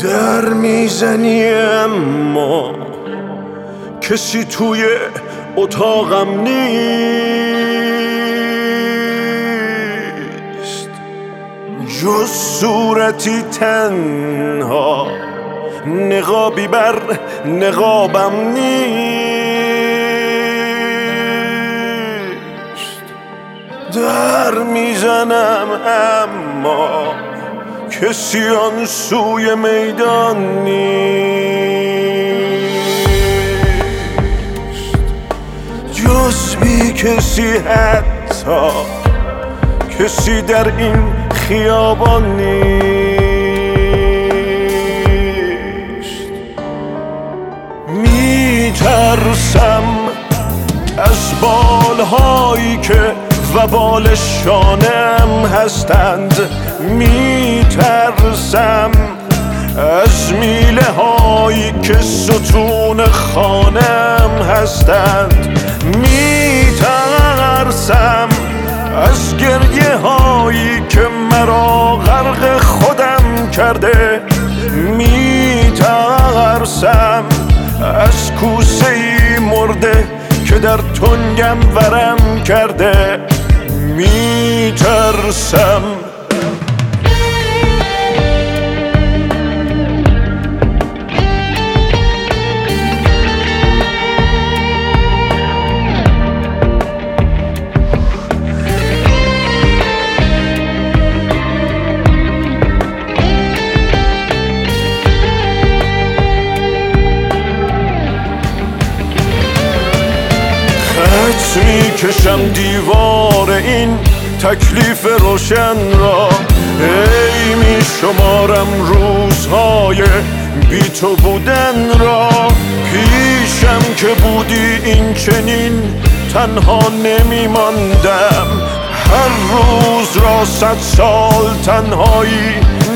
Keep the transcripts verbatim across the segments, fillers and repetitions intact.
در میزنی اما کسی توی اتاقم نیست جز صورتی تنها نقابی بر نقابم نیست در میزنم اما کسی آن سوی میدان نیست جز بی کسی حتی کسی در این خیابان نیست میترسم از بالهایی که وبال شانم هستند میترسم از میله هایی که ستون خانم هستند میترسم از گریه هایی که مرا غرق خودم کرده میترسم از کوسه ای مرده که در تنگم ورم کرده میترسم خط میکشم دیوار این تکلیف روشن را ای میشمارم روزهای بی تو بودن را پیشم که بودی این چنین تنها نمیماندم هر روز را صد سال تنهایی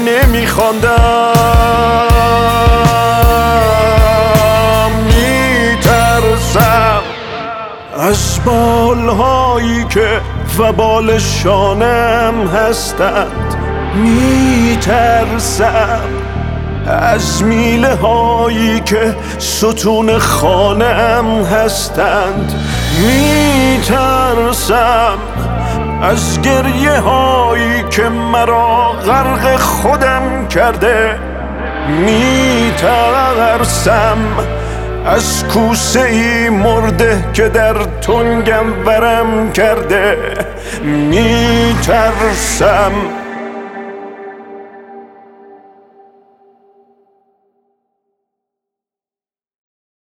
نمیخواندم میترسم از بالهایی که وبال شانم هستند میترسم از میله هایی که ستون خانم هستند میترسم از گریه هایی که مرا غرق خودم کرده میترسم از کوسه ای مرده که در تنگم ورم کرده میترسم